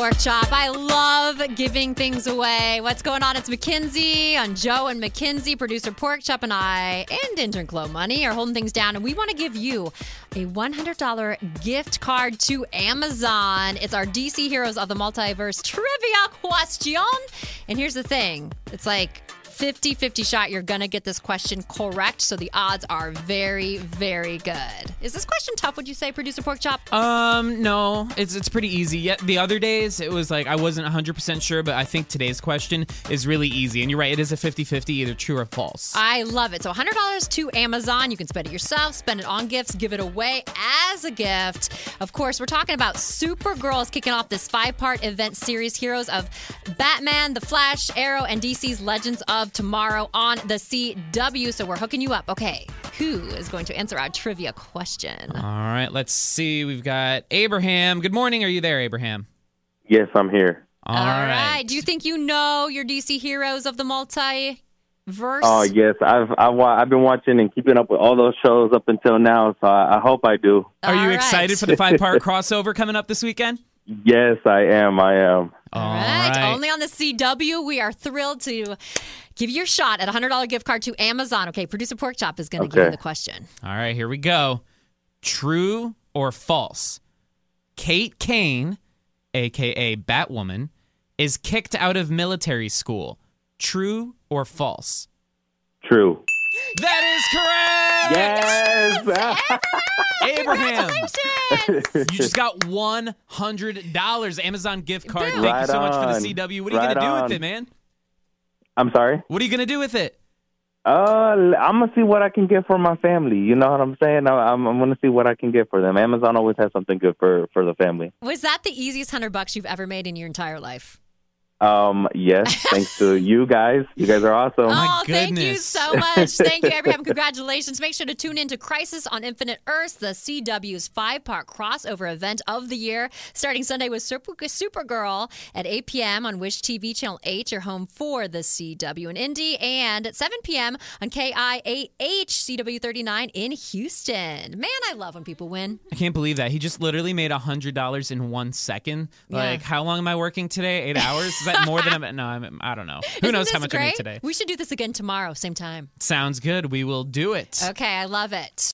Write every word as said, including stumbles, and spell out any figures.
Pork Chop. I love giving things away. What's going on? It's Mackenzie on Joe and Mackenzie. Producer Pork Chop and I and intern Chloe Money are holding things down, and we want to give you a one hundred dollars gift card to Amazon. It's our D C Heroes of the Multiverse trivia question. And here's the thing. It's like fifty-fifty shot you're going to get this question correct, so the odds are very, very good. Is this question tough, would you say, Producer Pork Chop? Um, no, it's it's pretty easy. Yet the other days, it was like I wasn't one hundred percent sure, but I think today's question is really easy. And you're right, it is a fifty-fifty, either true or false. I love it. So one hundred dollars to Amazon. You can spend it yourself, spend it on gifts, give it away as a gift. Of course, we're talking about Supergirl is kicking off this five-part event series, Heroes of Batman, The Flash, Arrow, and D C's Legends of Tomorrow on the C W. So we're hooking you up. Okay, who is going to answer our trivia question? All right, let's see. We've got Abraham. Good morning. Are you there, Abraham? Yes, I'm here. All, All right. right. Do you think you know your D C Heroes of the Multiverse? Oh yes, I've I've, wa- I've been watching and keeping up with all those shows up until now, so I, I hope I do. Are you All right. excited for the five-part crossover coming up this weekend? Yes, I am. I am. All right. Only on the C W. We are thrilled to give you your shot at a one hundred dollars gift card to Amazon. Okay, Producer Pork Chop is going to Okay. give you the question. All right, here we go. True or false? Kate Kane, a k a. Batwoman, is kicked out of military school. True or false? True. That is correct! Yes. Abraham, Congratulations! you just got one hundred dollars Amazon gift card. Boom. Thank you Right so much for the on. C W. What are you Right going to do on. with it, man? I'm sorry. What are you going to do with it? Uh, I'm gonna see what I can get for my family. You know what I'm saying? I, I'm I'm gonna see what I can get for them. Amazon always has something good for for the family. Was that the easiest hundred bucks you've ever made in your entire life? Um, yes, thanks to you guys. You guys are awesome. Oh, thank you goodness. so much. Thank you, Abraham. Congratulations. Make sure to tune in to Crisis on Infinite Earths, the C W's five-part crossover event of the year, starting Sunday with Super- Supergirl at eight p.m. on Wish T V Channel eight, your home for the C W in Indy, and at seven p.m. on K I A H C W thirty-nine in Houston. Man, I love when people win. I can't believe that. He just literally made one hundred dollars in one second. Like, Yeah. how long am I working today? Eight hours? Is that more than I'm... No, I'm, I don't know. Who Isn't knows how this much I made great? today? We should do this again tomorrow, same time. Sounds good. We will do it. Okay, I love it.